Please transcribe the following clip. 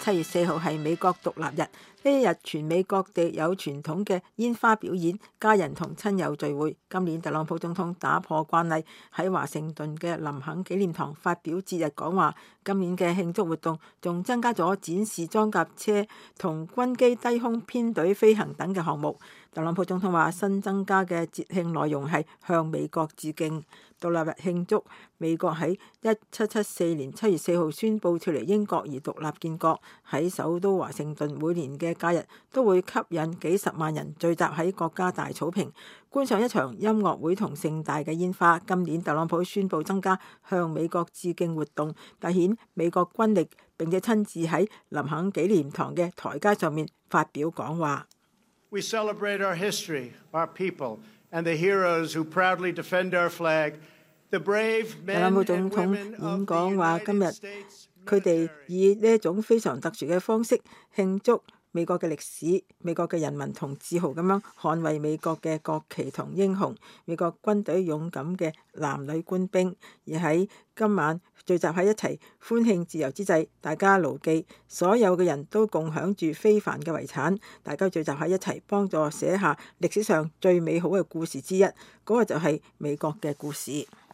7月4號係美國獨立日，呢一日全美各地有傳統嘅煙花表演，家人同親友聚會。今年特朗普總統打破慣例，喺華盛頓嘅林肯紀念堂發表節日講話。今年嘅慶祝活動仲增加咗展示裝甲車同軍機低空編隊飛行等嘅項目。特朗普總統話新增加嘅節慶內容係向美國致敬。獨立日慶祝美國喺1774年7月4號宣布脫離英國而獨立建國。喺首都華盛頓每年嘅假日都會吸引幾十萬人聚集喺國家大草坪，觀賞一場音樂會同盛大嘅煙花。今年特朗普宣布增加向美國致敬活動，凸顯美國軍力，並且親自喺林肯紀念堂嘅台階上面發表講話。 We celebrate our history, our people, and the heroes who proudly defend our flag. The brave men and women of the United States. 佢哋以呢一種非常特殊嘅方式慶祝美國嘅歷史、美國嘅人民同自豪咁樣捍衛美國嘅國旗同英雄，美國軍隊勇敢嘅男女官兵。而喺今晚聚集喺一齊歡慶自由之際，大家牢記所有嘅人都共享住非凡嘅遺產，大家聚集喺一齊幫助寫下歷史上最美好嘅故事之一，嗰個就係美國嘅故事。